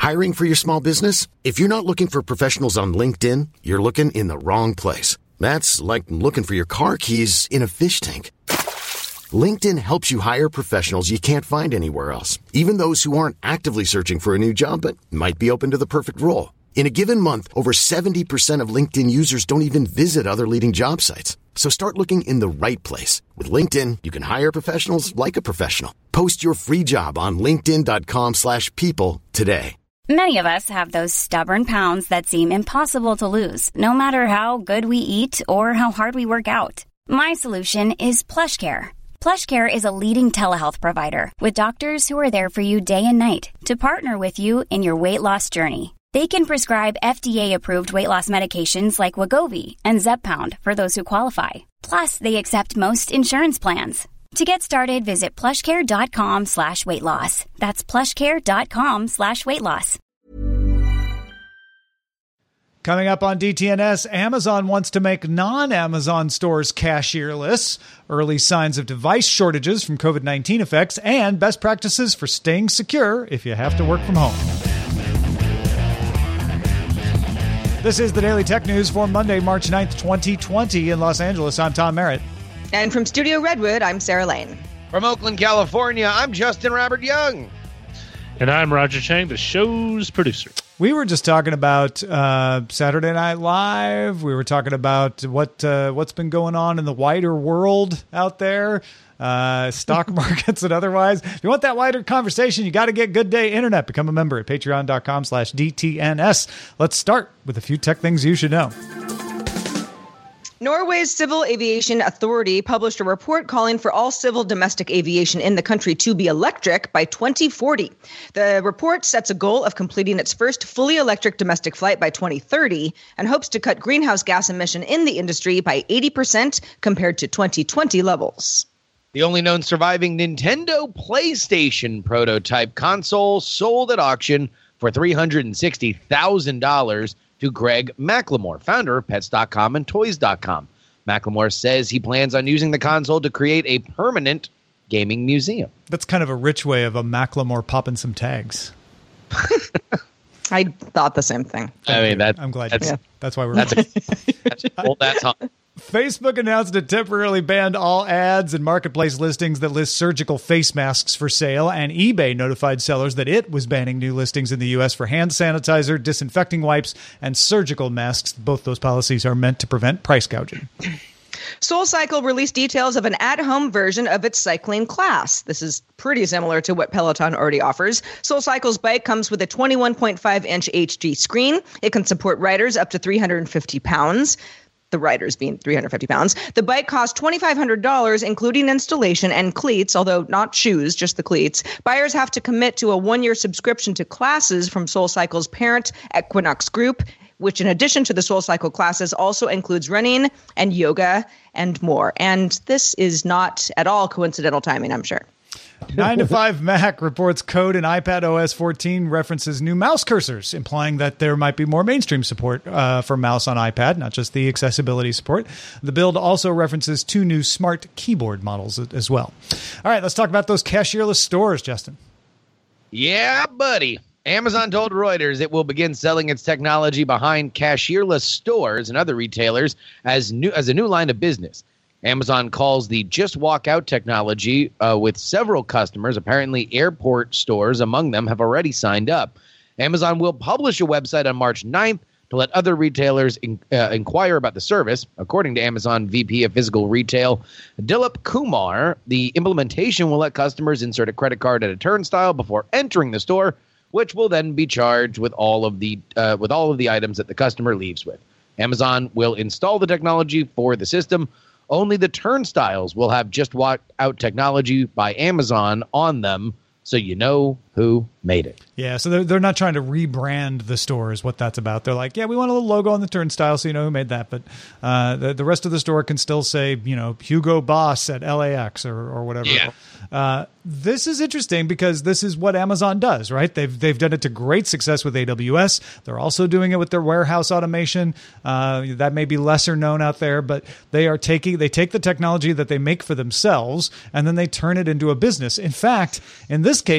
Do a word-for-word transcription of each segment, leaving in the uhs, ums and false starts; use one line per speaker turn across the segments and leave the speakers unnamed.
Hiring for your small business? If you're not looking for professionals on LinkedIn, you're looking in the wrong place. That's like looking for your car keys in a fish tank. LinkedIn helps you hire professionals you can't find anywhere else, even those who aren't actively searching for a new job but might be open to the perfect role. In a given month, over seventy percent of LinkedIn users don't even visit other leading job sites. So start looking in the right place. With LinkedIn, you can hire professionals like a professional. Post your free job on linkedin.com slash people today.
Many of us have those stubborn pounds that seem impossible to lose, no matter how good we eat or how hard we work out. My solution is PlushCare. PlushCare is a leading telehealth provider with doctors who are there for you day and night to partner with you in your weight loss journey. They can prescribe F D A-approved weight loss medications like Wegovy and Zepbound for those who qualify. Plus, they accept most insurance plans. To get started, visit plushcare.com slash weight loss. That's plushcare.com slash weight loss.
Coming up on D T N S, Amazon wants to make non-Amazon stores cashierless, early signs of device shortages from covid nineteen effects, and best practices for staying secure if you have to work from home. This is the Daily Tech News for Monday, March ninth, twenty twenty in Los Angeles. I'm Tom Merritt.
And from Studio Redwood, I'm Sarah Lane.
From Oakland, California, I'm Justin Robert Young.
And I'm Roger Chang, the show's producer.
We were just talking about uh, Saturday Night Live. We were talking about what uh, what's been going on in the wider world out there, uh, stock markets and otherwise. If you want that wider conversation, you got to get Good Day Internet. Become a member at patreon.com slash DTNS. Let's start with a few tech things you should know.
Norway's Civil Aviation Authority published a report calling for all civil domestic aviation in the country to be electric by twenty forty. The report sets a goal of completing its first fully electric domestic flight by twenty thirty and hopes to cut greenhouse gas emission in the industry by eighty percent compared to twenty twenty levels.
The only known surviving Nintendo PlayStation prototype console sold at auction for three hundred sixty thousand dollars to Greg McLemore, founder of Pets dot com and Toys dot com. McLemore says he plans on using the console to create a permanent gaming museum.
That's kind of a rich way of a McLemore popping some tags.
I thought the same thing.
I mean, that,
I'm glad.
That's,
yeah. that's why we're.
That's, a, that's well, that's on.
Facebook announced it temporarily banned all ads and marketplace listings that list surgical face masks for sale, and eBay notified sellers that it was banning new listings in the U S for hand sanitizer, disinfecting wipes, and surgical masks. Both those policies are meant to prevent price gouging.
SoulCycle released details of an at-home version of its cycling class. This is pretty similar to what Peloton already offers. SoulCycle's bike comes with a twenty-one point five inch H D screen. It can support riders up to three hundred fifty pounds. The riders being three hundred fifty pounds. The bike costs twenty-five hundred dollars, including installation and cleats, although not shoes, just the cleats. Buyers have to commit to a one-year subscription to classes from SoulCycle's parent, Equinox Group, which in addition to the SoulCycle classes also includes running and yoga and more. And this is not at all coincidental timing, I'm sure.
nine to five Mac reports code in iPad O S fourteen references new mouse cursors, implying that there might be more mainstream support uh, for mouse on iPad, not just the accessibility support. The build also references two new smart keyboard models as well. All right, let's talk about those cashierless stores, Justin.
Yeah, buddy. Amazon told Reuters it will begin selling its technology behind cashierless stores and other retailers as new as a new line of business. Amazon calls the Just Walk Out technology uh, with several customers. Apparently, airport stores among them have already signed up. Amazon will publish a website on March ninth to let other retailers in, uh, inquire about the service. According to Amazon V P of Physical Retail, Dilip Kumar, the implementation will let customers insert a credit card at a turnstile before entering the store, which will then be charged with all of the uh, with all of the items that the customer leaves with. Amazon will install the technology for the system. Only the turnstiles will have Just Walk Out technology by Amazon on them, so you know who made it.
Yeah, so they're, they're not trying to rebrand the store is what that's about. They're like, yeah, we want a little logo on the turnstile so you know who made that. But uh, the, the rest of the store can still say, you know, Hugo Boss at L A X or, or whatever.
Yeah.
Uh, this is interesting because this is what Amazon does, right? They've they've done it to great success with A W S. They're also doing it with their warehouse automation. Uh, that may be lesser known out there, but they are taking they take the technology that they make for themselves and then they turn it into a business. In fact, in this case,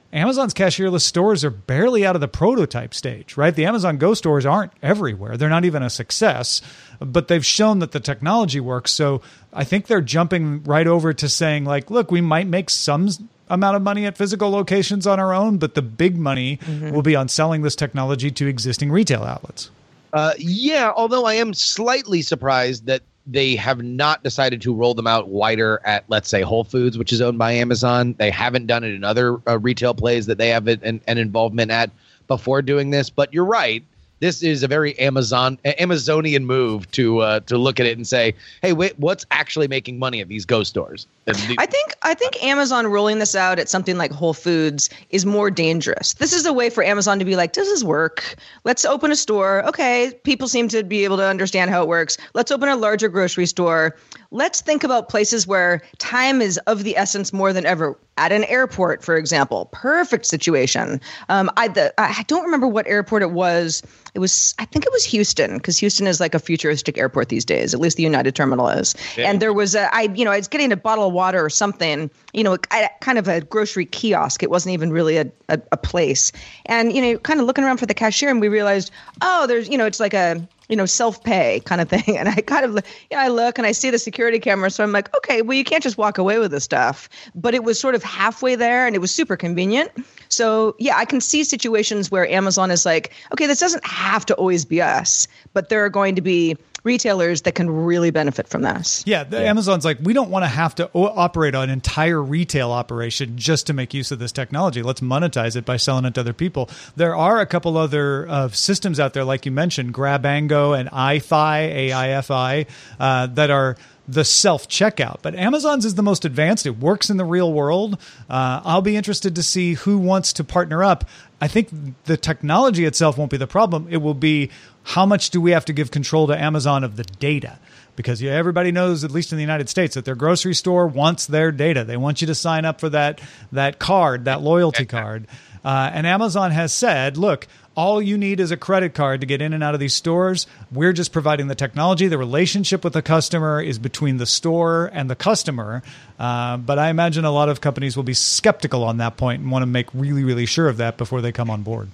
Amazon's cashierless stores are barely out of the prototype stage, right? The Amazon Go stores aren't everywhere. They're not even a success, but they've shown that the technology works. So I think they're jumping right over to saying, like, look, we might make some amount of money at physical locations on our own, but the big money mm-hmm. will be on selling this technology to existing retail outlets.
Uh, yeah, although I am slightly surprised that they have not decided to roll them out wider at, let's say, Whole Foods, which is owned by Amazon. They haven't done it in other uh, retail plays that they have an, an involvement at before doing this. But you're right. This is a very Amazon Amazonian move to uh, to look at it and say, hey, wait, what's actually making money at these Go stores? The-
I think I think Amazon rolling this out at something like Whole Foods is more dangerous. This is a way for Amazon to be like, does this work? Let's open a store. Okay, people seem to be able to understand how it works. Let's open a larger grocery store. Let's think about places where time is of the essence more than ever. At an airport, for example, perfect situation. Um, I the, I don't remember what airport it was. It was, I think it was Houston, because Houston is like a futuristic airport these days. At least the United Terminal is. Yeah. And there was a, I, you know, I was getting a bottle of water or something. You know, I, kind of a grocery kiosk. It wasn't even really a, a, a place. And you know, kind of looking around for the cashier, and we realized, oh, there's, you know, it's like a, you know, self-pay kind of thing. And I kind of, yeah, I look and I see the security camera. So I'm like, okay, well, you can't just walk away with this stuff. But it was sort of halfway there, and it was super convenient. So yeah, I can see situations where Amazon is like, okay, this doesn't have to always be us, but there are going to be retailers that can really benefit from this.
Yeah, the, yeah. Amazon's like, we don't want to have to o- operate an entire retail operation just to make use of this technology. Let's monetize it by selling it to other people. There are a couple other uh, systems out there, like you mentioned, Grabango and iFi, A I F I, uh, that are the self-checkout. But Amazon's is the most advanced. It works in the real world. Uh, I'll be interested to see who wants to partner up. I think the technology itself won't be the problem. It will be, how much do we have to give control to Amazon of the data? Because yeah, everybody knows, at least in the United States, that their grocery store wants their data. They want you to sign up for that that card, that loyalty card. Uh, and Amazon has said, look, all you need is a credit card to get in and out of these stores. We're just providing the technology. The relationship with the customer is between the store and the customer. Uh, but I imagine a lot of companies will be skeptical on that point and want to make really, really sure of that before they come on board.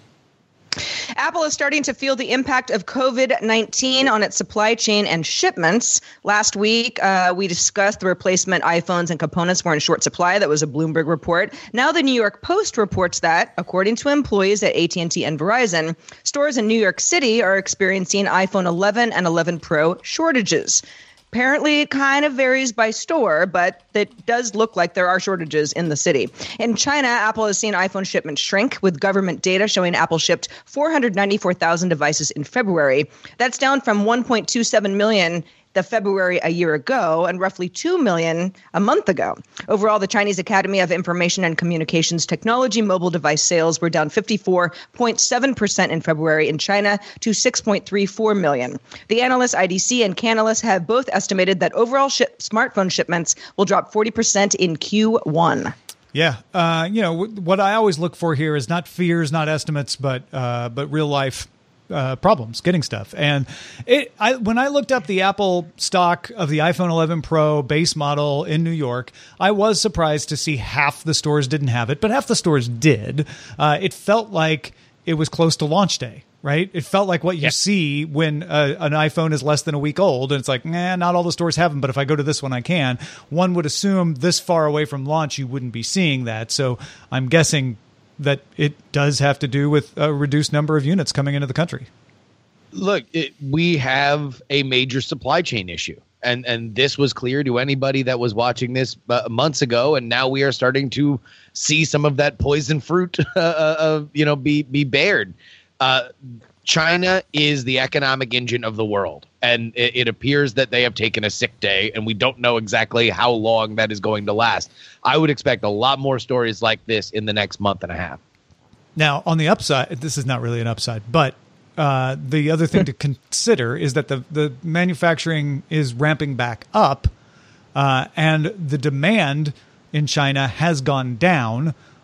Apple is starting to feel the impact of COVID nineteen on its supply chain and shipments. Last week, uh, we discussed the replacement iPhones and components were in short supply. That was a Bloomberg report. Now the New York Post reports that, according to employees at A T and T and Verizon, stores in New York City are experiencing iPhone eleven and eleven Pro shortages. Apparently, it kind of varies by store, but it does look like there are shortages in the city. In China, Apple has seen iPhone shipments shrink, with government data showing Apple shipped four hundred ninety-four thousand devices in February. That's down from one point two seven million the February a year ago and roughly two million a month ago. Overall, the Chinese Academy of Information and Communications Technology mobile device sales were down fifty-four point seven percent in February in China to six point three four million. The analysts I D C and Canalys have both estimated that overall ship- smartphone shipments will drop forty percent in Q one.
Yeah. Uh, you know, w- what I always look for here is not fears, not estimates, but uh, but real life Uh, problems getting stuff. And it, I, when I looked up the Apple stock of the iPhone eleven Pro base model in New York, I was surprised to see half the stores didn't have it, but half the stores did. Uh, it felt like it was close to launch day, right? It felt like what you yeah. see when uh, an iPhone is less than a week old, and it's like, nah, not all the stores have them, but if I go to this one, I can. One would assume this far away from launch, you wouldn't be seeing that. So I'm guessing that it does have to do with a reduced number of units coming into the country.
Look, it, we have a major supply chain issue. And and this was clear to anybody that was watching this uh, months ago. And now we are starting to see some of that poison fruit, uh, uh, you know, be, be bared. Uh, China is the economic engine of the world. And it, it appears that they have taken a sick day, and we don't know exactly how long that is going to last. I would expect a lot more stories like this in the next month and a half.
Now, on the upside, this is not really an upside, but uh, the other thing to consider is that the, the manufacturing is ramping back up, uh, and the demand in China has gone down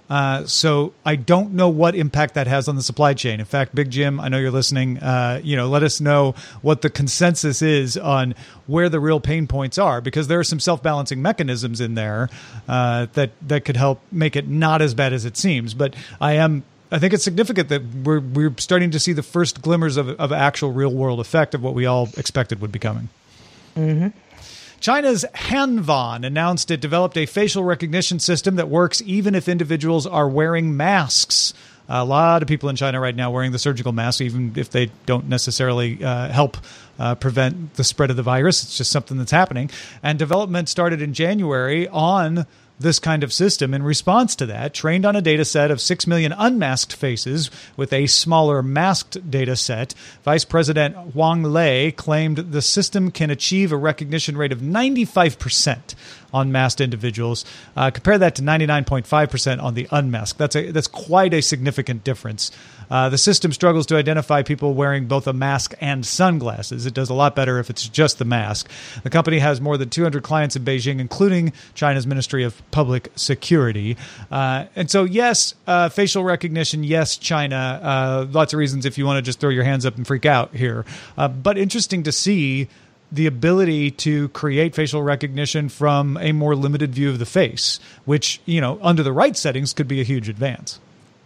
Uh, so I don't know what impact that has on the supply chain. In fact, Big Jim, I know you're listening. Uh, you know, let us know what the consensus is on where the real pain points are, because there are some self-balancing mechanisms in there uh, that that could help make it not as bad as it seems. But I am. I think it's significant that we're we're starting to see the first glimmers of of actual real world effect of what we all expected would be coming.
Mm-hmm.
China's Hanvan announced it developed a facial recognition system that works even if individuals are wearing masks. A lot of people in China right now wearing the surgical mask, even if they don't necessarily uh, help uh, prevent the spread of the virus. It's just something that's happening. And development started in January on this kind of system in response to that, trained on a data set of six million unmasked faces with a smaller masked data set. Vice President Wang Lei claimed the system can achieve a recognition rate of ninety-five percent on masked individuals. Uh, compare that to ninety-nine point five percent on the unmasked. That's a that's quite a significant difference. Uh, the system struggles to identify people wearing both a mask and sunglasses. It does a lot better if it's just the mask. The company has more than two hundred clients in Beijing, including China's Ministry of Public Security. Uh, and so, yes, uh, facial recognition, yes, China. Uh, lots of reasons if you want to just throw your hands up and freak out here. Uh, but interesting to see the ability to create facial recognition from a more limited view of the face, which, you know, under the right settings could be a huge advance.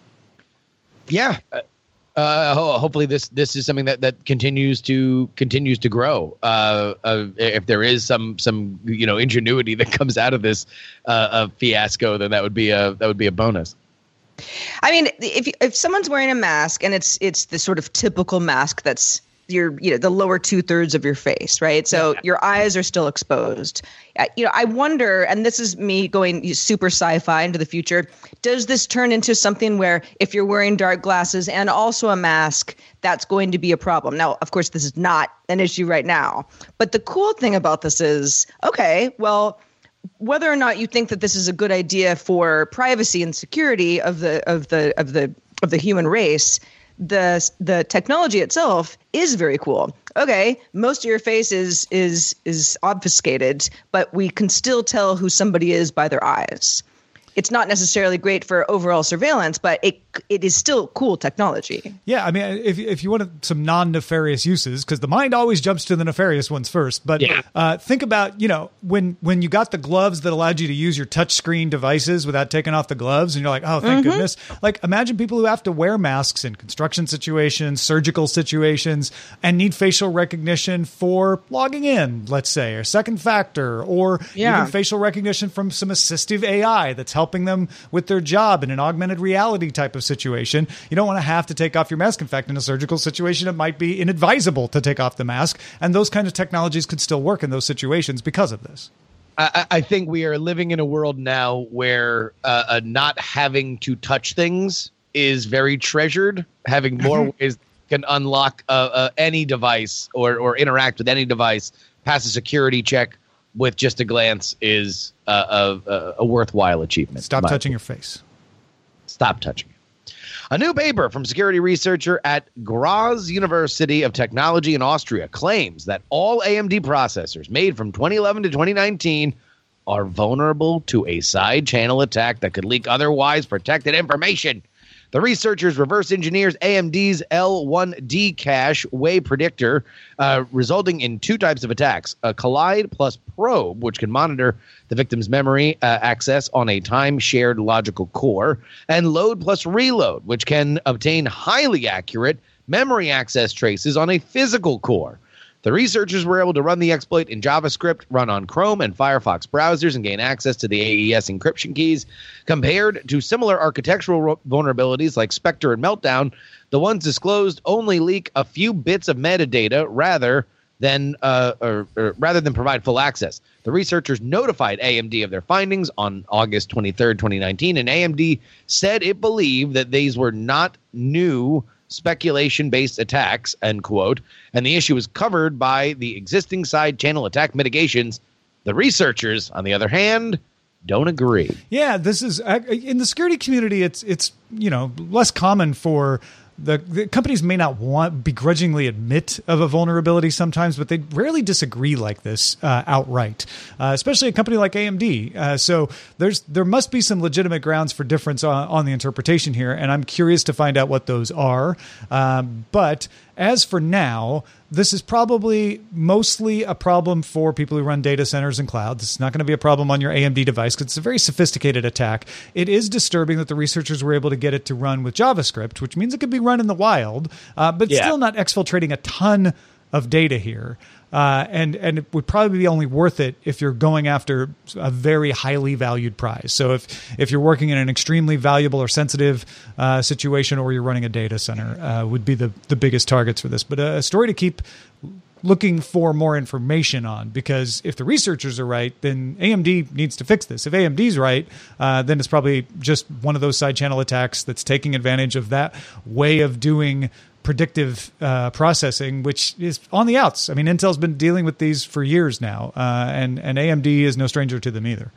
Yeah. Uh, ho- hopefully this this is something that, that continues to continues to grow. Uh, uh, if there is some some you know ingenuity that comes out of this uh, a fiasco, then that would be a that would be a bonus.
I mean, if if someone's wearing a mask and it's it's the sort of typical mask that's your, you know, the lower two thirds of your face, right? So yeah. Your eyes are still exposed. Uh, you know, I wonder, and this is me going super sci-fi into the future, does this turn into something where if you're wearing dark glasses and also a mask, that's going to be a problem? Now, of course, this is not an issue right now. But the cool thing about this is, okay, well, whether or not you think that this is a good idea for privacy and security of the of the of the of the human race, the the technology itself is very cool. Okay, most of your face is is is obfuscated, but we can still tell who somebody is by their eyes. It's not necessarily great for overall surveillance, but it it is still cool technology.
Yeah, I mean, if if you wanted some non-nefarious uses, because the mind always jumps to the nefarious ones first. But yeah. uh, think about, you know, when when you got the gloves that allowed you to use your touchscreen devices without taking off the gloves, and you're like, oh, thank mm-hmm. goodness. Like, imagine people who have to wear masks in construction situations, surgical situations, and need facial recognition for logging in, let's say, or second factor, or yeah. even facial recognition from some assistive A I that's helping them with their job in an augmented reality type of situation. You don't want to have to take off your mask. In fact, in a surgical situation, it might be inadvisable to take off the mask. And those kinds of technologies could still work in those situations because of this.
I, I think we are living in a world now where uh, uh, not having to touch things is very treasured. Having more ways can unlock uh, uh, any device or, or interact with any device, pass a security check with just a glance is uh, a, a worthwhile achievement.
Stop touching your face.
Stop touching it. A new paper from security researcher at Graz University of Technology in Austria claims that all A M D processors made from twenty eleven to twenty nineteen are vulnerable to a side channel attack that could leak otherwise protected information. The researchers reverse engineers A M D's L one D cache way predictor, uh, resulting in two types of attacks: a collide plus probe, which can monitor the victim's memory uh, access on a time-shared logical core, and load plus reload, which can obtain highly accurate memory access traces on a physical core. The researchers were able to run the exploit in JavaScript, run on Chrome and Firefox browsers, and gain access to the A E S encryption keys. Compared to similar architectural vulnerabilities like Spectre and Meltdown, the ones disclosed only leak a few bits of metadata rather than uh, or, or rather than provide full access. The researchers notified A M D of their findings on August twenty-third, twenty nineteen, and A M D said it believed that these were not new speculation-based attacks, end quote, and the issue is covered by the existing side channel attack mitigations. The researchers, on the other hand, don't agree.
Yeah, this is in the security community. It's it's you know less common for the, the companies may not want begrudgingly admit of a vulnerability sometimes, but they rarely disagree like this uh, outright, uh, especially a company like A M D. Uh, so there's there must be some legitimate grounds for difference on, on the interpretation here, and I'm curious to find out what those are. Um, but as for now, this is probably mostly a problem for people who run data centers and cloud. This is not going to be a problem on your A M D device because it's a very sophisticated attack. It is disturbing that the researchers were able to get it to run with JavaScript, which means it could be run in the wild, uh, but yeah. still not exfiltrating a ton of data here. Uh, and and it would probably be only worth it if you're going after a very highly valued prize. So if if you're working in an extremely valuable or sensitive uh, situation, or you're running a data center, uh, would be the, the biggest targets for this. But a story to keep looking for more information on, because if the researchers are right, then A M D needs to fix this. If A M D's right, uh, then it's probably just one of those side channel attacks that's taking advantage of that way of doing predictive uh, processing, which is on the outs. I mean, Intel's been dealing with these for years now, uh, and, and A M D is no stranger to them either.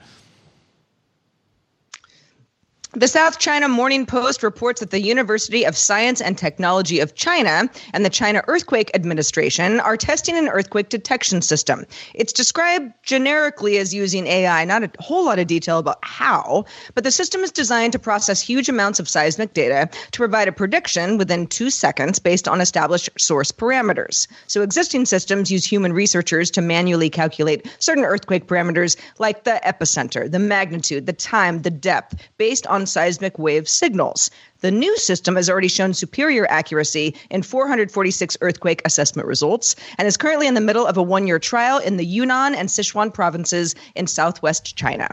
The South China Morning Post reports that the University of Science and Technology of China and the China Earthquake Administration are testing an earthquake detection system. It's described generically as using A I, not a whole lot of detail about how, but the system is designed to process huge amounts of seismic data to provide a prediction within two seconds based on established source parameters. So existing systems use human researchers to manually calculate certain earthquake parameters like the epicenter, the magnitude, the time, the depth, based on seismic wave signals. The new system has already shown superior accuracy in four hundred forty-six earthquake assessment results and is currently in the middle of a one-year trial in the Yunnan and Sichuan provinces in southwest China.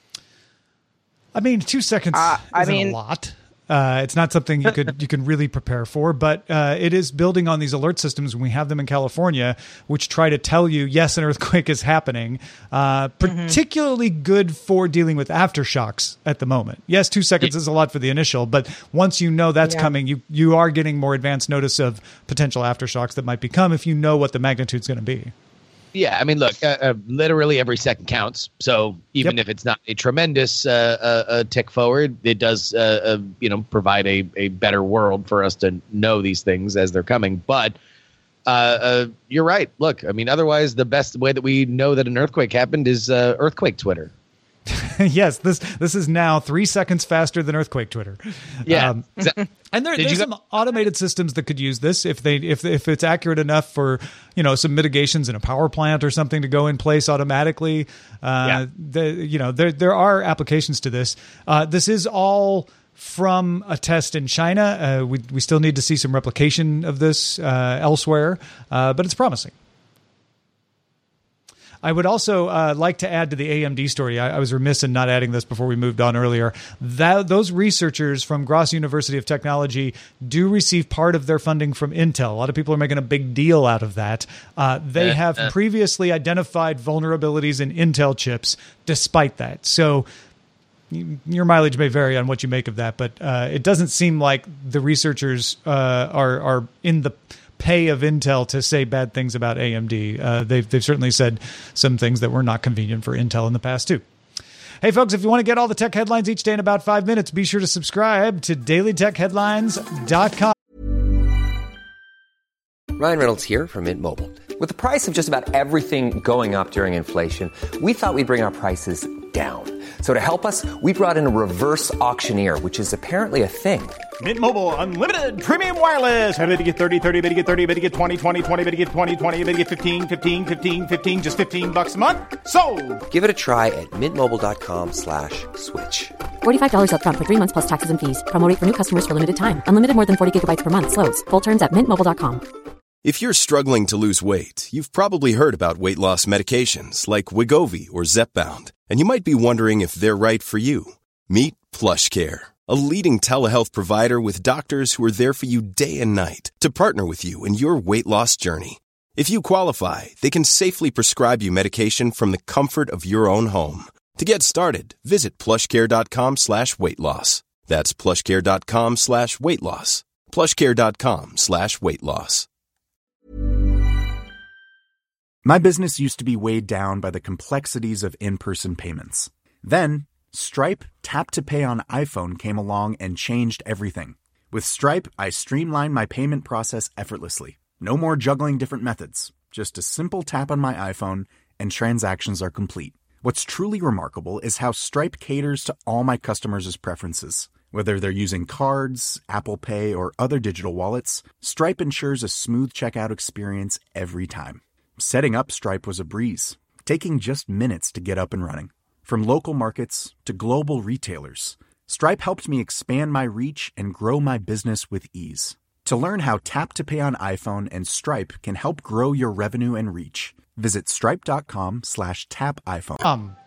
I mean, two seconds
uh, I
isn't
mean,
a lot. Uh, it's not something you could you can really prepare for, but uh, it is building on these alert systems when we have them in California, which try to tell you, yes, an earthquake is happening. Uh, particularly mm-hmm. good for dealing with aftershocks at the moment. Yes, two seconds yeah. is a lot for the initial, but once you know that's yeah. coming, you you are getting more advanced notice of potential aftershocks that might become if you know what the magnitude is going to be.
Yeah, I mean, look, uh, uh, literally every second counts. So even
yep.
if it's not a tremendous uh, uh, uh, tick forward, it does, uh, uh, you know, provide a, a better world for us to know these things as they're coming. But uh, uh, you're right. Look, I mean, otherwise, the best way that we know that an earthquake happened is uh, earthquake Twitter.
Yes, this this is now three seconds faster than earthquake Twitter.
Yeah,
um, and there, there's some automated systems that could use this if they if if it's accurate enough for, you know, some mitigations in a power plant or something to go in place automatically. Uh, yeah. the, you know, there there are applications to this. Uh, this is all from a test in China. Uh, we we still need to see some replication of this uh, elsewhere, uh, but it's promising. I would also uh, like to add to the A M D story. I, I was remiss in not adding this before we moved on earlier. That, those researchers from Gross University of Technology do receive part of their funding from Intel. A lot of people are making a big deal out of that. Uh, they have previously identified vulnerabilities in Intel chips despite that. So your mileage may vary on what you make of that, but uh, it doesn't seem like the researchers uh, are are in the pay of Intel to say bad things about A M D. Uh, they've they've certainly said some things that were not convenient for Intel in the past too. Hey folks, if you want to get all the tech headlines each day in about five minutes, be sure to subscribe to daily tech headlines dot com.
Ryan Reynolds here from Mint Mobile. With the price of just about everything going up during inflation, we thought we'd bring our prices down. So to help us, we brought in a reverse auctioneer, which is apparently a thing.
Mint Mobile Unlimited Premium Wireless. How to get thirty, thirty, how to get thirty, how to get twenty, twenty, twenty, how to get twenty, twenty, how to get fifteen, fifteen, fifteen, fifteen, just fifteen bucks a month? Sold!
Give it a try at mintmobile.com slash switch.
forty-five dollars up front for three months plus taxes and fees. Promo rate for new customers for limited time. Unlimited more than forty gigabytes per month. Slows full terms at mint mobile dot com.
If you're struggling to lose weight, you've probably heard about weight loss medications like Wegovy or Zepbound, and you might be wondering if they're right for you. Meet PlushCare, a leading telehealth provider with doctors who are there for you day and night to partner with you in your weight loss journey. If you qualify, they can safely prescribe you medication from the comfort of your own home. To get started, visit plushcare.com slash weight loss. That's plushcare.com slash weight loss. plushcare.com slash weight loss.
My business used to be weighed down by the complexities of in-person payments. Then, Stripe Tap to Pay on iPhone came along and changed everything. With Stripe, I streamlined my payment process effortlessly. No more juggling different methods. Just a simple tap on my iPhone and transactions are complete. What's truly remarkable is how Stripe caters to all my customers' preferences. Whether they're using cards, Apple Pay, or other digital wallets, Stripe ensures a smooth checkout experience every time. Setting up Stripe was a breeze, taking just minutes to get up and running. From local markets to global retailers, Stripe helped me expand my reach and grow my business with ease. To learn how Tap to Pay on iPhone and Stripe can help grow your revenue and reach, visit stripe.com slash tap iPhone.
Um,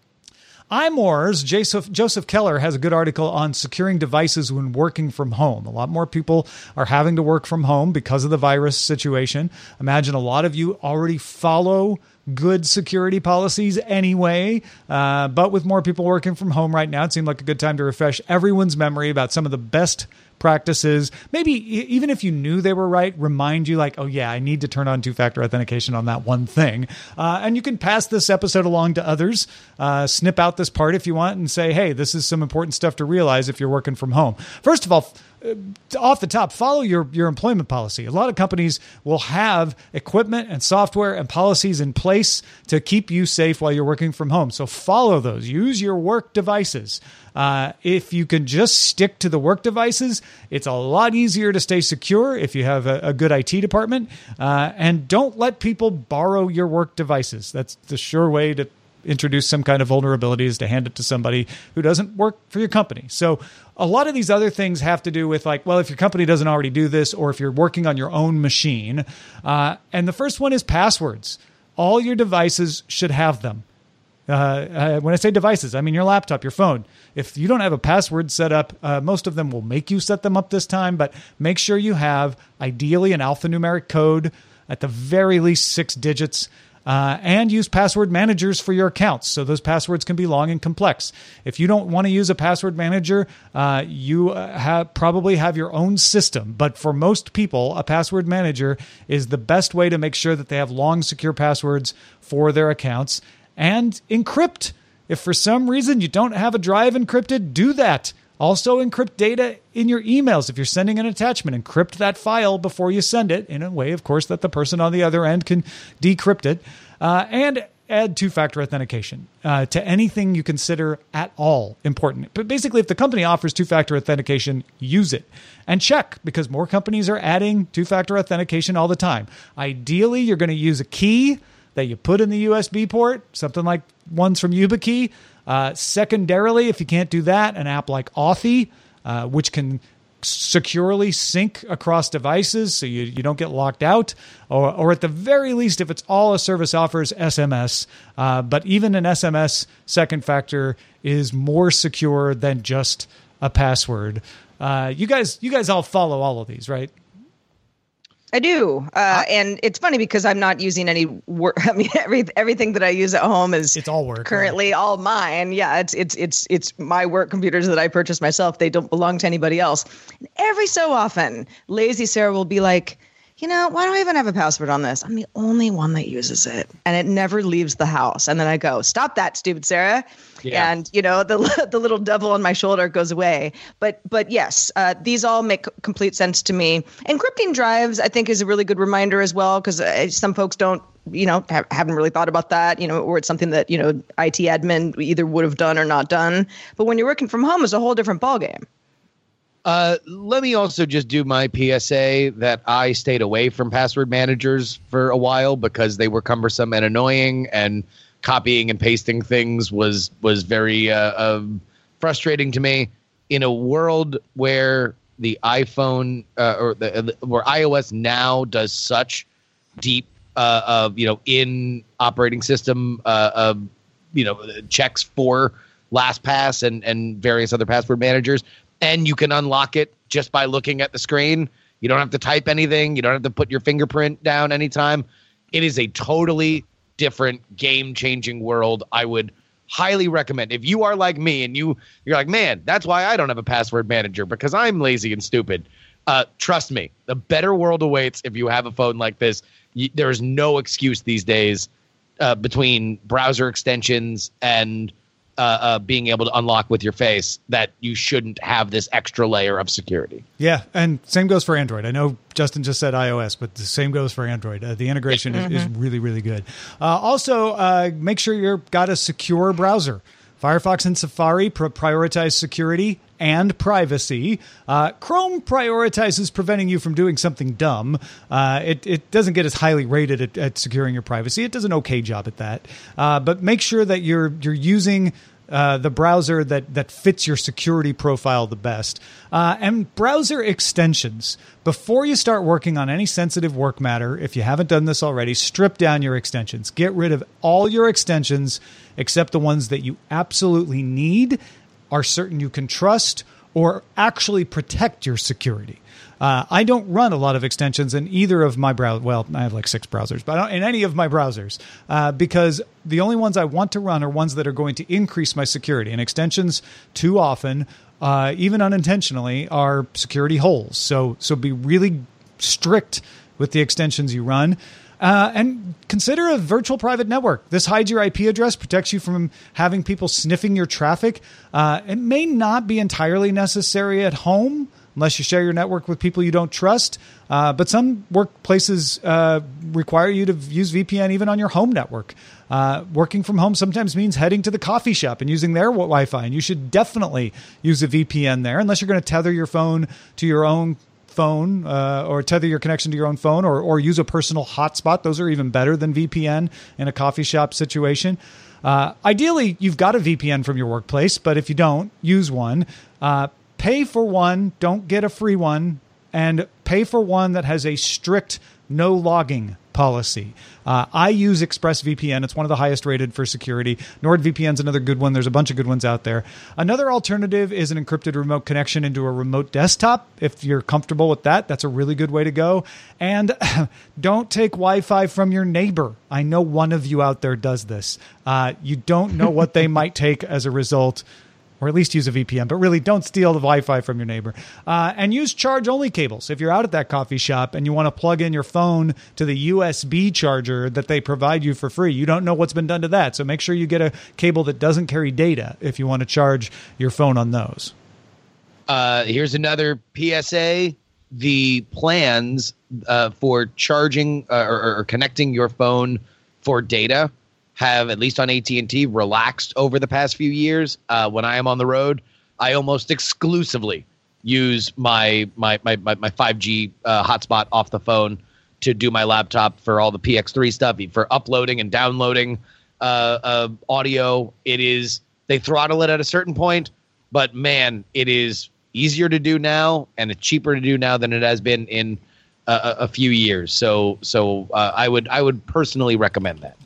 iMore's Joseph, Joseph Keller has a good article on securing devices when working from home. A lot more people are having to work from home because of the virus situation. Imagine a lot of you already follow good security policies anyway, uh, but with more people working from home right now, it seemed like a good time to refresh everyone's memory about some of the best practices. Maybe even if you knew they were right, remind you like, oh yeah, I need to turn on two-factor authentication on that one thing. Uh, and you can pass this episode along to others, uh, snip out this part if you want and say, hey, this is some important stuff to realize if you're working from home. First of all, off the top, follow your, your employment policy. A lot of companies will have equipment and software and policies in place to keep you safe while you're working from home. So follow those. Use your work devices. Uh, if you can just stick to the work devices, it's a lot easier to stay secure if you have a, a good I T department. Uh, and don't let people borrow your work devices. That's the sure way to introduce some kind of vulnerability is to hand it to somebody who doesn't work for your company. So a lot of these other things have to do with like, well, if your company doesn't already do this, or if you're working on your own machine. Uh, and the first one is passwords. All your devices should have them. Uh, uh, when I say devices, I mean your laptop, your phone. If you don't have a password set up, uh, most of them will make you set them up this time, but make sure you have ideally an alphanumeric code, at the very least six digits. Uh, and use password managers for your accounts. So those passwords can be long and complex. If you don't want to use a password manager, uh, you uh, have, probably have your own system. But for most people, a password manager is the best way to make sure that they have long, secure passwords for their accounts. And encrypt. If for some reason you don't have a drive encrypted, do that. Also encrypt data in your emails. If you're sending an attachment, encrypt that file before you send it in a way, of course, that the person on the other end can decrypt it. Uh, and add two-factor authentication uh, to anything you consider at all important. But basically, if the company offers two-factor authentication, use it. And check, because more companies are adding two-factor authentication all the time. Ideally, you're going to use a key that you put in the U S B port, something like ones from YubiKey. Uh, secondarily, if you can't do that, an app like Authy, uh, which can securely sync across devices so you, you don't get locked out, or, or at the very least, if it's all a service offers, S M S. Uh, but even an S M S second factor is more secure than just a password. Uh, you guys, you guys all follow all of these, right?
I do, uh, and it's funny because I'm not using any work. I mean, every, everything that I use at home is
it's all work.
Currently, right? All mine. Yeah, it's it's it's it's my work computers that I purchased myself. They don't belong to anybody else. And every so often, lazy Sarah will be like, you know, why do I even have a password on this? I'm the only one that uses it, and it never leaves the house. And then I go, stop that, stupid Sarah. Yeah. And, you know, the the little devil on my shoulder goes away. But but yes, uh, these all make complete sense to me. Encrypting drives, I think, is a really good reminder as well, because uh, some folks don't, you know, have, haven't really thought about that, you know, or it's something that, you know, I T admin either would have done or not done. But when you're working from home, it's a whole different ballgame.
Uh, let me also just do my P S A that I stayed away from password managers for a while because they were cumbersome and annoying, and copying and pasting things was was very uh, um, frustrating to me. In a world where the iPhone uh, or the where iOS now does such deep, uh, of you know, in operating system, uh, uh, you know, checks for LastPass and and various other password managers. And you can unlock it just by looking at the screen. You don't have to type anything. You don't have to put your fingerprint down anytime. It is a totally different game-changing world. I would highly recommend. If you are like me and you, you're like, man, that's why I don't have a password manager, because I'm lazy and stupid. Uh, trust me, the better world awaits if you have a phone like this. You, there is no excuse these days uh, between browser extensions and uh, uh, being able to unlock with your face, that you shouldn't have this extra layer of security.
Yeah, and same goes for Android. I know Justin just said iOS, but the same goes for Android. Uh, the integration mm-hmm. is, is really, really good. Uh, also, uh, make sure you've got a secure browser. Firefox and Safari pr- prioritize security and privacy. Uh, Chrome prioritizes preventing you from doing something dumb. Uh, it, it doesn't get as highly rated at, at securing your privacy. It does an okay job at that. Uh, but make sure that you're you're using uh, the browser that, that fits your security profile the best. Uh, and browser extensions. Before you start working on any sensitive work matter, if you haven't done this already, strip down your extensions. Get rid of all your extensions except the ones that you absolutely need, are certain you can trust, or actually protect your security. Uh, I don't run a lot of extensions in either of my browsers. Well, I have like six browsers, but I don't, in any of my browsers, uh, because the only ones I want to run are ones that are going to increase my security. And extensions, too often, uh, even unintentionally, are security holes. So, so be really strict with the extensions you run. Uh, and consider a virtual private network. This hides your I P address, protects you from having people sniffing your traffic. Uh, it may not be entirely necessary at home, unless you share your network with people you don't trust. Uh, but some workplaces uh, require you to use V P N even on your home network. Uh, working from home sometimes means heading to the coffee shop and using their Wi-Fi. And you should definitely use a V P N there, unless you're going to tether your phone to your own phone uh, or tether your connection to your own phone, or, or use a personal hotspot. Those are even better than V P N in a coffee shop situation. Uh, ideally, you've got a V P N from your workplace, but if you don't, use one. Uh, pay for one. Don't get a free one. And pay for one that has a strict no logging policy. Uh, I use ExpressVPN. It's one of the highest rated for security. NordVPN is another good one. There's a bunch of good ones out there. Another alternative is an encrypted remote connection into a remote desktop. If you're comfortable with that, that's a really good way to go. And don't take Wi-Fi from your neighbor. I know one of you out there does this. Uh, you don't know what they might take as a result. Or at least use a V P N, but really don't steal the Wi-Fi from your neighbor. Uh, and use charge-only cables. If you're out at that coffee shop and you want to plug in your phone to the U S B charger that they provide you for free, you don't know what's been done to that. So make sure you get a cable that doesn't carry data if you want to charge your phone on those.
Uh, here's another P S A. The plans uh, for charging uh, or, or connecting your phone for data have, at least on A T and T, relaxed over the past few years. Uh, when I am on the road, I almost exclusively use my my my my, my five G uh, hotspot off the phone to do my laptop for all the P X three stuff, for uploading and downloading uh, uh, audio. It is, they throttle it at a certain point, but man, it is easier to do now and it's cheaper to do now than it has been in a, a few years. So so uh, I would I would personally recommend that.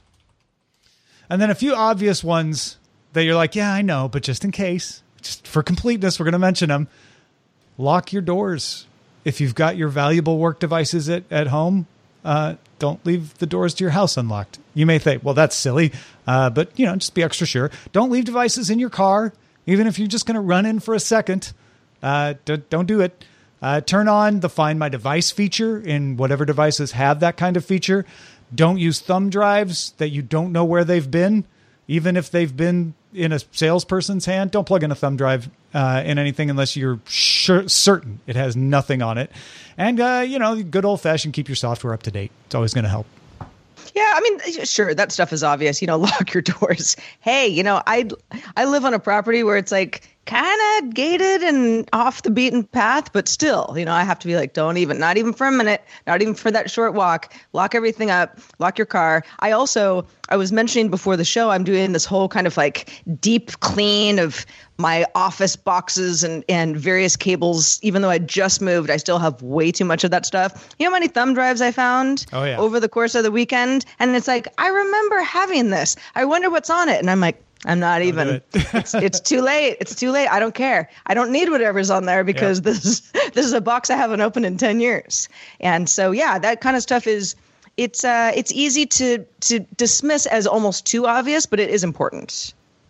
And then a few obvious ones that you're like, yeah, I know, but just in case, just for completeness, we're going to mention them. Lock your doors. If you've got your valuable work devices at, at home, uh, don't leave the doors to your house unlocked. You may think, well, that's silly, uh, but, you know, just be extra sure. Don't leave devices in your car, even if you're just going to run in for a second. Uh, don't, don't do it. Uh, turn on the Find My Device feature in whatever devices have that kind of feature. Don't use thumb drives that you don't know where they've been, even if they've been in a salesperson's hand. Don't plug in a thumb drive uh, in anything unless you're sure, certain it has nothing on it. And, uh, you know, good old-fashioned keep your software up to date. It's always going to help.
Yeah, I mean, sure, that stuff is obvious. You know, lock your doors. Hey, you know, I I live on a property where it's like kind of gated and off the beaten path, but still, you know, I have to be like, don't even, not even for a minute, not even for that short walk, lock everything up, lock your car. I also, I was mentioning before the show, I'm doing this whole kind of like deep clean of my office boxes and, and various cables. Even though I just moved, I still have way too much of that stuff. You know how many thumb drives I found
oh, yeah.
over the course of the weekend? And it's like, I remember having this. I wonder what's on it. And I'm like, I'm not Don't even. It. it's, it's too late. It's too late. I don't care. I don't need whatever's on there because yeah. this is this is a box I haven't opened in ten years. And so, yeah, that kind of stuff is it's uh, it's easy to to dismiss as almost too obvious, but it is important.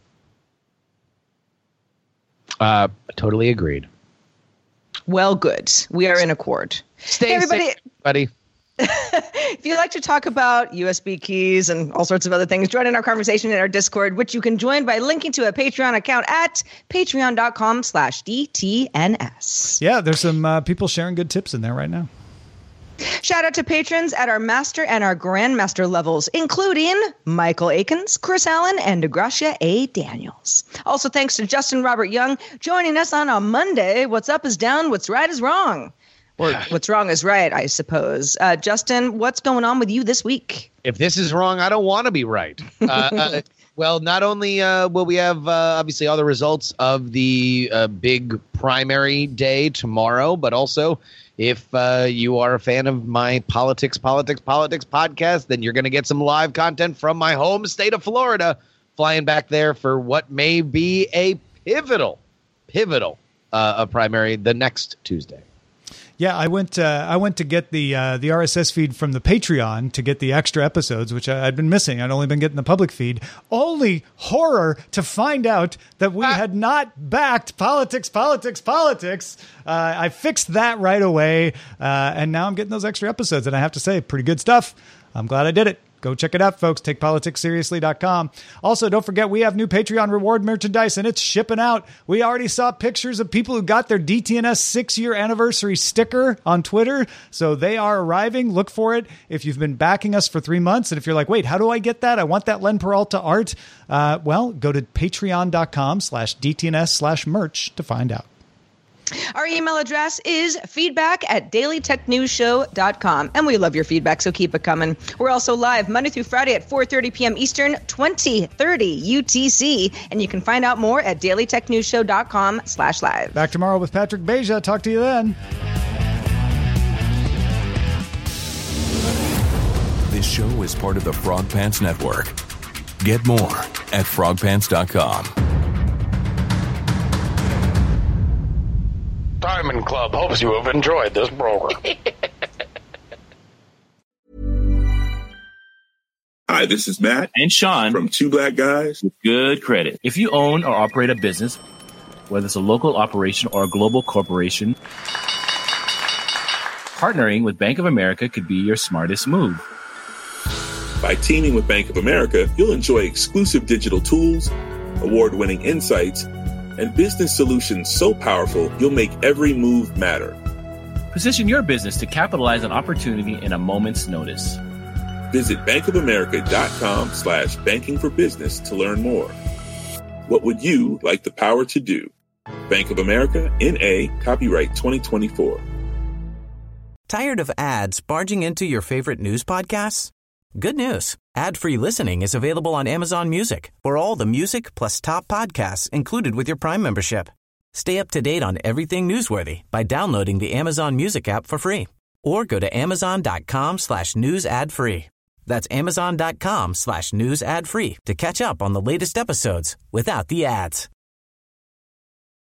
Uh, totally agreed.
Well, good. We are in accord.
Stay
hey, everybody.
safe, buddy.
If you'd like to talk about U S B keys and all sorts of other things, join in our conversation in our Discord, which you can join by linking to a Patreon account at patreon.com slash DTNS.
Yeah, there's some uh, people sharing good tips in there right now.
Shout out to patrons at our master and our grandmaster levels, including Michael Akins, Chris Allen, and Gracia A. Daniels. Also, thanks to Justin Robert Young joining us on a Monday. What's up is down, what's right is wrong. Or what's wrong is right, I suppose. Uh, Justin, what's going on with you this week?
If this is wrong, I don't want to be right. Uh, uh, well, not only uh, will we have, uh, obviously, all the results of the uh, big primary day tomorrow, but also if uh, you are a fan of my Politics, Politics, Politics podcast, then you're going to get some live content from my home state of Florida, flying back there for what may be a pivotal, pivotal uh, a primary the next Tuesday.
Yeah, I went. Uh, I went to get the uh, the R S S feed from the Patreon to get the extra episodes, which I, I'd been missing. I'd only been getting the public feed. Only horror to find out that we had not backed Politics, Politics, Politics. Uh, I fixed that right away, uh, and now I'm getting those extra episodes. And I have to say, pretty good stuff. I'm glad I did it. Go check it out, folks. take politics seriously dot com. Also, don't forget, we have new Patreon reward merchandise, and it's shipping out. We already saw pictures of people who got their D T N S six-year anniversary sticker on Twitter, so they are arriving. Look for it if you've been backing us for three months, and if you're like, wait, how do I get that? I want that Len Peralta art. Uh, well, go to patreon.com slash DTNS slash merch to find out.
Our email address is feedback at daily tech news show dot com. And we love your feedback, so keep it coming. We're also live Monday through Friday at four thirty p.m. Eastern, twenty thirty U T C. And you can find out more at daily tech news show dot com slash live.
Back tomorrow with Patrick Beja. Talk to you then.
This show is part of the Frog Pants Network. Get more at frog pants dot com.
Diamond Club hopes you have enjoyed this program.
Hi, this is Matt
and Sean
from Two Black Guys
with Good Credit. If you own or operate a business, whether it's a local operation or a global corporation, partnering with Bank of America could be your smartest move.
By teaming with Bank of America, you'll enjoy exclusive digital tools, award-winning insights, and business solutions so powerful, you'll make every move matter.
Position your business to capitalize on opportunity in a moment's notice.
Visit bankofamerica.com slash banking for business to learn more. What would you like the power to do? Bank of America, N A, copyright twenty twenty-four.
Tired of ads barging into your favorite news podcasts? Good news. Ad-free listening is available on Amazon Music for all the music plus top podcasts included with your Prime membership. Stay up to date on everything newsworthy by downloading the Amazon Music app for free or go to amazon.com slash news ad free. That's amazon.com slash news ad free to catch up on the latest episodes without the ads.